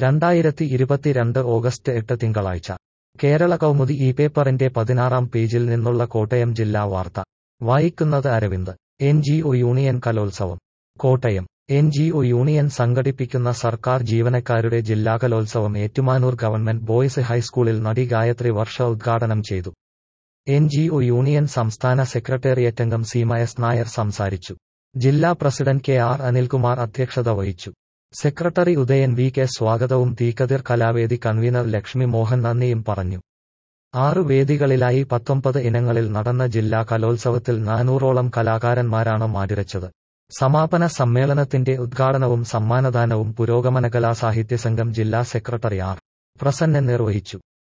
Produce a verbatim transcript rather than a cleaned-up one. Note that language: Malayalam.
രണ്ടായിരത്തി ഇരുപത്തിരണ്ട് ഓഗസ്റ്റ് എട്ട് തിങ്കളാഴ്ച കേരള കൗമുദി ഈ പേപ്പറിന്റെ പതിനാറാം പേജിൽ നിന്നുള്ള കോട്ടയം ജില്ലാ വാർത്ത വായിക്കുന്നത് Aravind. N G O union കലോത്സവം. Kottayam. N G O union സംഘടിപ്പിക്കുന്ന സർക്കാർ ജീവനക്കാരുടെ ജില്ലാ കലോത്സവം ഏറ്റുമാനൂർ ഗവൺമെന്റ് ബോയ്സ് ഹൈസ്കൂളിൽ നടി ഗായത്രി വർഷ ഉദ്ഘാടനം ചെയ്തു. എൻ ജി ഒ യൂണിയൻ സംസ്ഥാന സെക്രട്ടേറിയറ്റംഗം സീമ എസ് നായർ സംസാരിച്ചു. ജില്ലാ പ്രസിഡന്റ് കെ ആർ അനിൽകുമാർ അധ്യക്ഷത വഹിച്ചു. സെക്രട്ടറി ഉദയൻ വി കെ സ്വാഗതവും തീക്കതിർ കലാവേദി കൺവീനർ ലക്ഷ്മി മോഹൻ നന്ദിയും പറഞ്ഞു. ആറു വേദികളിലായി പത്തൊമ്പത് ഇനങ്ങളിൽ നടന്ന ജില്ലാ കലോത്സവത്തിൽ നാനൂറോളം കലാകാരന്മാരാണ് മാറ്റുരച്ചത്. സമാപന സമ്മേളനത്തിന്റെ ഉദ്ഘാടനവും സമ്മാനദാനവും പുരോഗമന കലാസാഹിത്യ സംഘം ജില്ലാ സെക്രട്ടറി ആർ പ്രസന്നൻ നിർവഹിച്ചു.